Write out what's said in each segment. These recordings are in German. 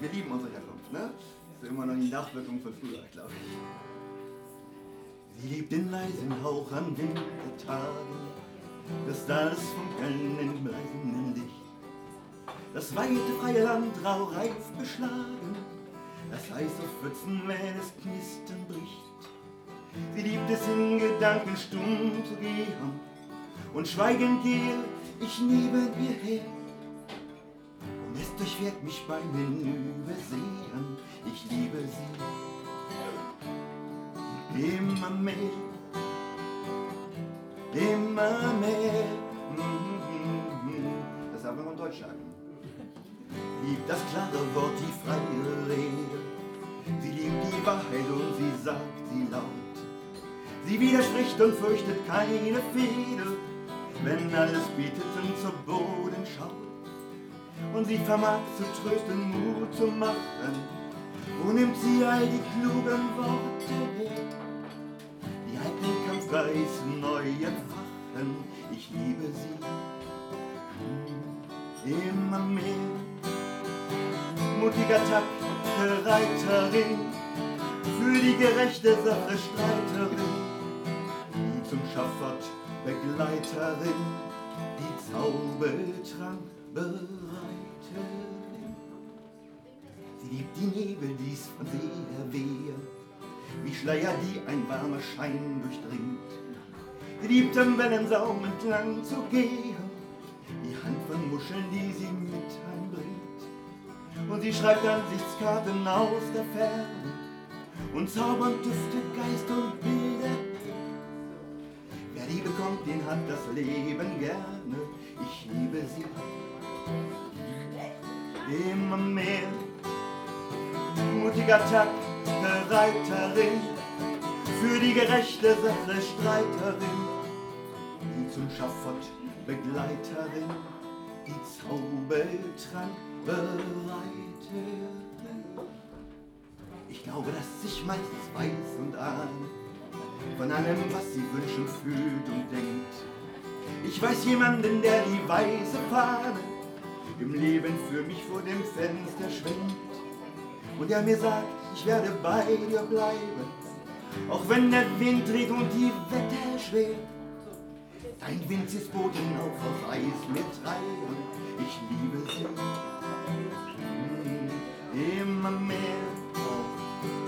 Wir lieben unsere Herkunft, ne? Das ist immer noch die Nachwirkung von früher, glaube ich. Sie liebt den leisen Hauch an Wintertagen, das Dalles Funkeln im bleisenden Licht. Das weite freie Land raureif beschlagen, das Eis auf Pfützen, wenn es knistern bricht. Sie liebt es in Gedanken stumm zu gehen und schweigend gehe ich neben ihr her. Und es durchfährt mich beim Hinübersehen, ich liebe sie immer mehr, immer mehr. Das ist aber noch ein Deutschschlag. Liebt das klare Wort, die freie Rede. Sie liebt die Wahrheit und sie sagt sie laut. Sie widerspricht und fürchtet keine Fehde, wenn alles bietet und zu Boden schaut. Und sie vermag zu trösten, Mut zu machen. Wo nimmt sie all die klugen Worte her? Die alten Kampfgeist neu entfachen. Ich liebe sie immer mehr. Mutiger Takt, Reiterin, für die gerechte Sache Streiterin, die zum Schafott Begleiterin, die Zaubertrank Bereiterin. Sie liebt die Nebel, die's von See her wehe, wie Schleier, die ein warmer Schein durchdringt. Sie liebt am Wellensaum entlang zu gehen, die Hand von Muscheln, die sie mit heimbringt. Und sie schreibt Ansichtskarten aus der Ferne und zaubert Düfte, Geist und Bilder. Wer die bekommt, den hat das Leben gerne. Ich liebe sie immer mehr. Mutiger Takt, Reiterin, für die gerechte Sache Streiterin, die zum Schafott Begleiterin, die Zaubertrank Bereiterin. Ich glaube, dass ich meistens weiß und ahne von allem, was sie wünschen, fühlt und denkt. Ich weiß jemanden, der die weiße Fahne im Leben für mich vor dem Fenster schwenkt. Und der mir sagt, ich werde bei dir bleiben, auch wenn der Wind dreht und die Wette schwer. Dein winziges Boot hinauf auf Eis mit treiben, ich liebe sie immer mehr,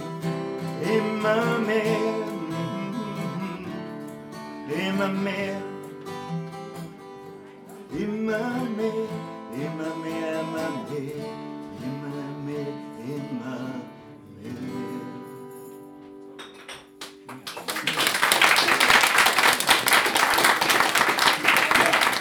immer mehr, immer mehr.